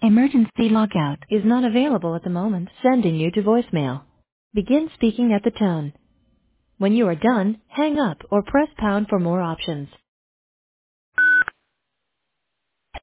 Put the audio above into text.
Emergency lockout is not available at the moment. Sending you to voicemail. Begin speaking at the tone. When you are done, hang up or press pound for more options.